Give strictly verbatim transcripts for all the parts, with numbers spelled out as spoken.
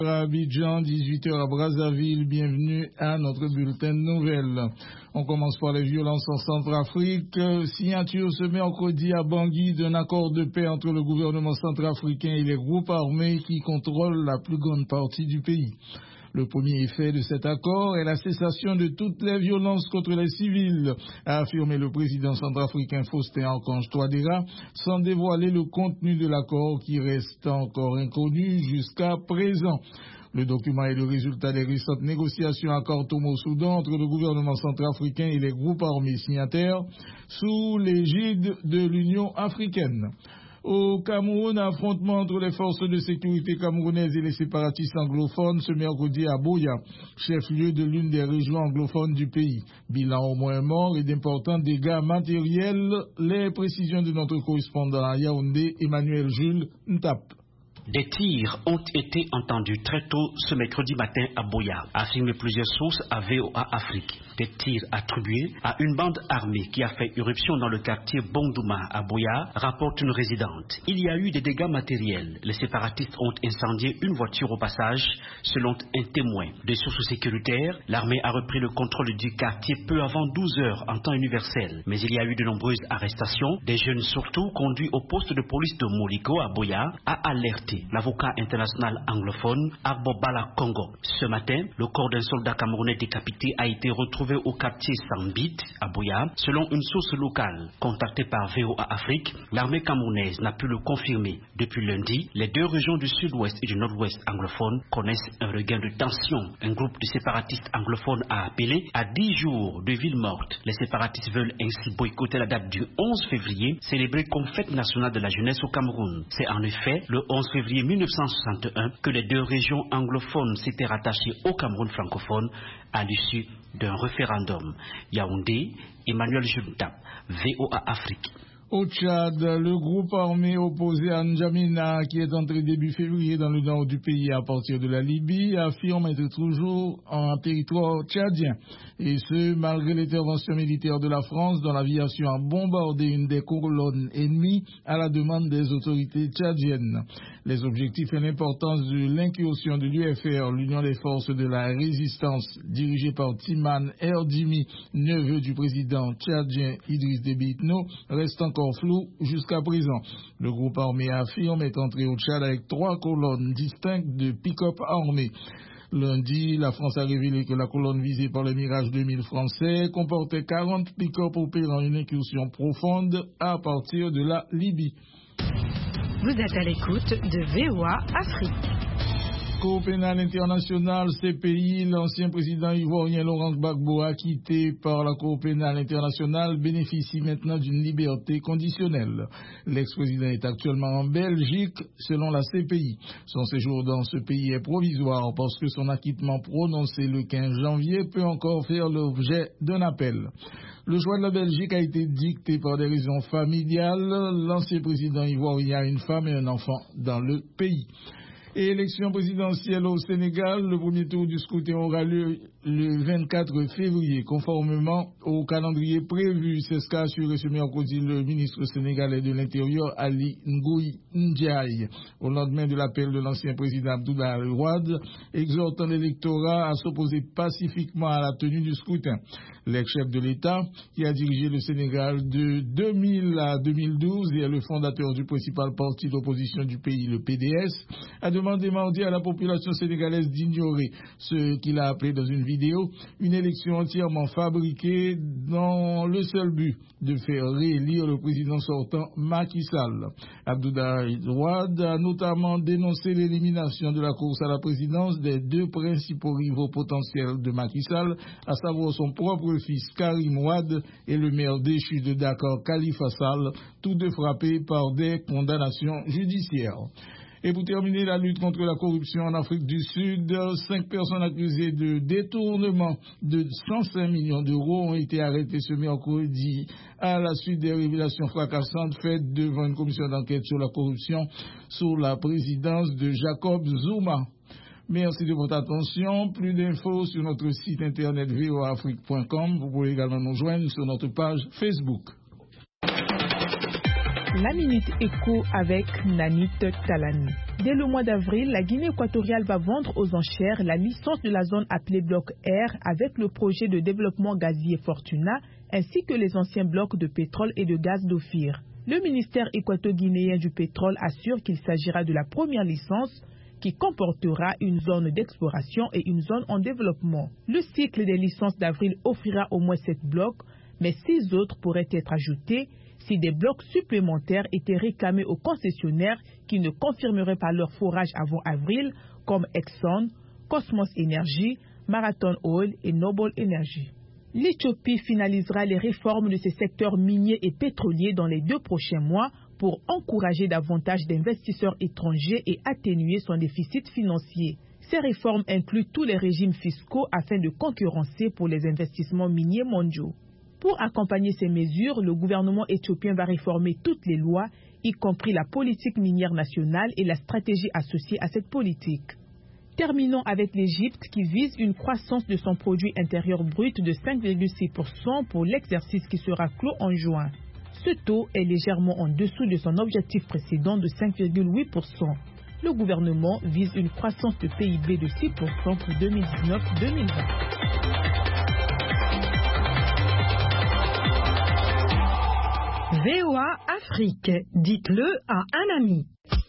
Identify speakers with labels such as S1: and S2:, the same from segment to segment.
S1: À Abidjan, dix-huit heures à Brazzaville, bienvenue à notre bulletin de nouvelles. On commence par les violences en Centrafrique. Signature ce mercredi à Bangui d'un accord de paix entre le gouvernement centrafricain et les groupes armés qui contrôlent la plus grande partie du pays. Le premier effet de cet accord est la cessation de toutes les violences contre les civils, a affirmé le président centrafricain Faustin Archange Touadéra, sans dévoiler le contenu de l'accord qui reste encore inconnu jusqu'à présent. Le document est le résultat des récentes négociations à Khartoum au Soudan entre le gouvernement centrafricain et les groupes armés signataires sous l'égide de l'Union africaine. Au Cameroun, affrontement entre les forces de sécurité camerounaises et les séparatistes anglophones ce mercredi à Boya, chef-lieu de l'une des régions anglophones du pays. Bilan au moins mort et d'importants dégâts matériels. Les précisions de notre correspondant à Yaoundé, Emmanuel Jules Ntap.
S2: Des tirs ont été entendus très tôt ce mercredi matin à Boya, affirment plusieurs sources à V O A Afrique. Des tirs attribués à une bande armée qui a fait irruption dans le quartier Bondouma à Boya, rapporte une résidente. Il y a eu des dégâts matériels. Les séparatistes ont incendié une voiture au passage, selon un témoin. De sources sécuritaires, l'armée a repris le contrôle du quartier peu avant douze heures en temps universel. Mais il y a eu de nombreuses arrestations. Des jeunes surtout conduits au poste de police de Moliko à Boya a alerté l'avocat international anglophone Agbo Bala Congo. Ce matin, le corps d'un soldat camerounais décapité a été retrouvé au quartier Sambit à Boya. Selon une source locale contactée par V O A Afrique, l'armée camerounaise n'a pu le confirmer. Depuis lundi, les deux régions du sud-ouest et du nord-ouest anglophones connaissent un regain de tension. Un groupe de séparatistes anglophones a appelé à dix jours de ville morte. Les séparatistes veulent ainsi boycotter la date du onze février, célébrée comme fête nationale de la jeunesse au Cameroun. C'est en effet le onze février mille neuf cent soixante et un que les deux régions anglophones s'étaient rattachées au Cameroun francophone à l'issue d'un référendum. Yaoundé, Emmanuel Juntap, V O A Afrique.
S1: Au Tchad, le groupe armé opposé à N'Djamena, qui est entré début février dans le nord du pays à partir de la Libye, affirme être toujours en territoire tchadien. Et ce, malgré l'intervention militaire de la France, dont l'aviation a bombardé une des colonnes ennemies à la demande des autorités tchadiennes. Les objectifs et l'importance de l'incursion de l'U F R, l'Union des forces de la résistance, dirigée par Timan Erdimi, neveu du président tchadien Idriss Déby Itno, restent encore flou jusqu'à présent. Le groupe armé affirme être entré au Tchad avec trois colonnes distinctes de pick-up armés. Lundi, la France a révélé que la colonne visée par le Mirage deux mille français comportait quarante pick-up opérant une incursion profonde à partir de la Libye.
S3: Vous êtes à l'écoute de V O A Afrique.
S1: Cour pénale internationale, C P I, l'ancien président ivoirien Laurent Gbagbo, acquitté par la Cour pénale internationale, bénéficie maintenant d'une liberté conditionnelle. L'ex-président est actuellement en Belgique, selon la C P I. Son séjour dans ce pays est provisoire parce que son acquittement prononcé le quinze janvier peut encore faire l'objet d'un appel. Le choix de la Belgique a été dicté par des raisons familiales. L'ancien président ivoirien a une femme et un enfant dans le pays. Et élection présidentielle au Sénégal, le premier tour du scrutin aura lieu le vingt-quatre février, conformément au calendrier prévu. C'est ce qu'a assuré ce mercredi le ministre sénégalais de l'Intérieur, Ali Ngouille Ndiaye, au lendemain de l'appel de l'ancien président Abdoulaye Wade, exhortant l'électorat à s'opposer pacifiquement à la tenue du scrutin. L'ex-chef de l'État, qui a dirigé le Sénégal de deux mille à deux mille douze et est le fondateur du principal parti d'opposition du pays, le P D S, a demandé mardi à la population sénégalaise d'ignorer ce qu'il a appelé dans une vidéo une élection entièrement fabriquée dans le seul but de faire réélire le président sortant Macky Sall. Abdoulaye Wade a notamment dénoncé l'élimination de la course à la présidence des deux principaux rivaux potentiels de Macky Sall, à savoir son propre fils Karim Wade et le maire déchu de Dakar Khalifa Sall, tous deux frappés par des condamnations judiciaires. Et pour terminer, la lutte contre la corruption en Afrique du Sud, cinq personnes accusées de détournement de cent cinq millions d'euros ont été arrêtées ce mercredi à la suite des révélations fracassantes faites devant une commission d'enquête sur la corruption sous la présidence de Jacob Zuma. Merci de votre attention. Plus d'infos sur notre site internet v o a afrique point com. Vous pouvez également nous joindre sur notre page Facebook.
S4: La Minute Éco avec Nanit Talani. Dès le mois d'avril, la Guinée équatoriale va vendre aux enchères la licence de la zone appelée Bloc R avec le projet de développement gazier Fortuna ainsi que les anciens blocs de pétrole et de gaz d'Ophir. Le ministère équato-guinéen du pétrole assure qu'il s'agira de la première licence qui comportera une zone d'exploration et une zone en développement. Le cycle des licences d'avril offrira au moins sept blocs, mais six autres pourraient être ajoutés si des blocs supplémentaires étaient réclamés aux concessionnaires qui ne confirmeraient pas leur forage avant avril, comme Exxon, Cosmos Energy, Marathon Oil et Noble Energy. L'Éthiopie finalisera les réformes de ses secteurs miniers et pétroliers dans les deux prochains mois pour encourager davantage d'investisseurs étrangers et atténuer son déficit financier. Ces réformes incluent tous les régimes fiscaux afin de concurrencer pour les investissements miniers mondiaux. Pour accompagner ces mesures, le gouvernement éthiopien va réformer toutes les lois, y compris la politique minière nationale et la stratégie associée à cette politique. Terminons avec l'Égypte qui vise une croissance de son produit intérieur brut de cinq virgule six pour cent pour l'exercice qui sera clos en juin. Ce taux est légèrement en dessous de son objectif précédent de cinq virgule huit pour cent. Le gouvernement vise une croissance de P I B de six pour cent pour deux mille dix-neuf deux mille vingt.
S3: V O A Afrique, dites-le à un ami.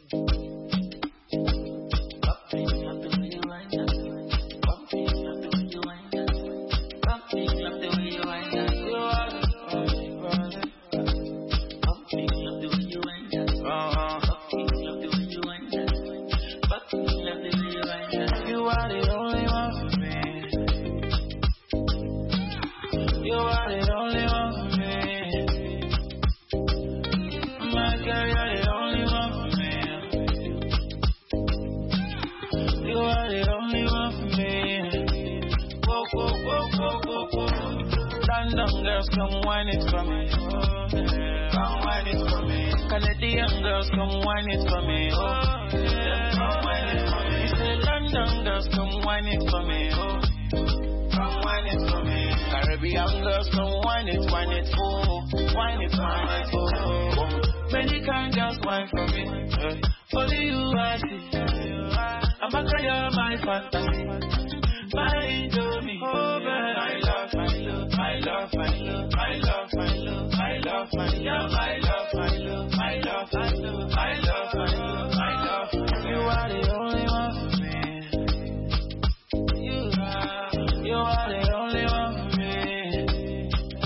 S5: Come wine it for me, oh, yeah. Come wine it for me. Canadian girls, come wine it for me, oh, yeah. Come wine it for me. Say London girls, come wine it for me, oh, come wine it for me. Caribbean girls, come wine it, wine it, oh, wine it, wine it, oh, oh. Many kind girls wine for me, uh, only you I see. I'm a cry, you're my fantasy. My Indomie, oh man, I love, I love, I love, I love, I love, I love, I love, I love, I love, I love, I love, I love, I love, I love, you are the only one for me. You are, you are the only one for me.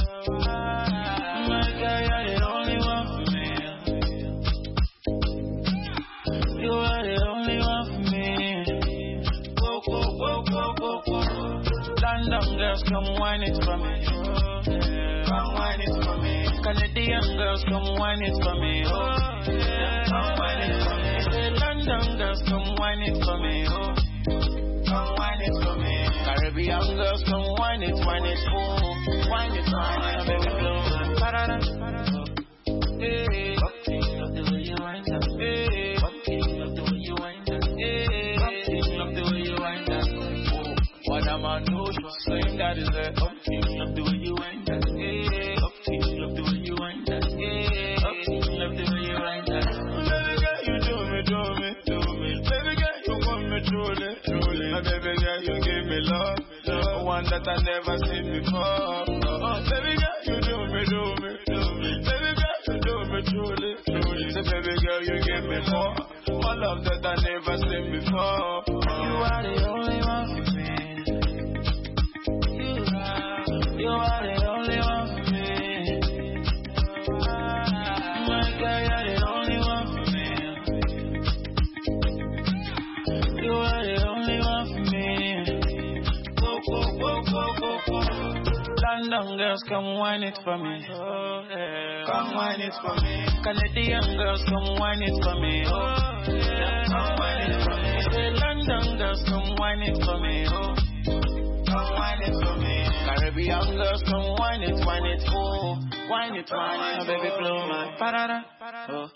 S5: My girl, you're the only one for me. You are the only one for me. Whoa, whoa, whoa, whoa, whoa, whoa. London girls, come wine it for me, oh, yeah. Come wine it for me. Canadian girls, come wine it for me, oh, yeah. Come wine it for me. Say London girls, come wine it for me, oh, come wine it for me. Caribbean girls, come wine it, wine it, oh, wine it, wine it, baby, blow. Parada, hey, okay, love the way you wind up, hey, okay, love the way you wind up, hey, okay, love the way you wind up. What am I know? Saying that is a okay, love the way you wind up, hey, okay, love the way you wind up, hey, okay, love the way you wind up. Baby girl, you do me, do me, do me. Baby girl, you want me truly, truly. My baby girl, you give me love, love, one that I never seen before. Oh, baby girl, you do me, do me, do me. Baby girl, you do me truly, truly. Say, baby girl, you give me more, more love that I never seen before. You are the only one for me. You are the only one for me. My girl, you're the only one for me. You are the only one for me. Whoa, whoa, whoa, whoa, whoa, whoa. London girls, come wine it for me. Oh, yeah. Come wine it for me. Canadian girls, come wine it for me. Oh, yeah. Come wine it for me. Say London girls, come wine it for me. Oh, come wine it for me. Caribbean girls, come wine it, wine it, oh, wine it, wine it, baby, blow my parada, oh.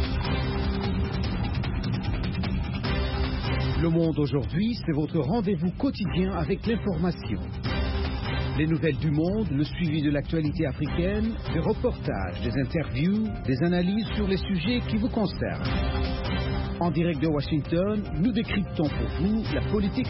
S6: Le Monde aujourd'hui, c'est votre rendez-vous quotidien avec l'information. Les nouvelles du monde, le suivi de l'actualité africaine, des reportages, des interviews, des analyses sur les sujets qui vous concernent. En direct de Washington, nous décryptons pour vous la politique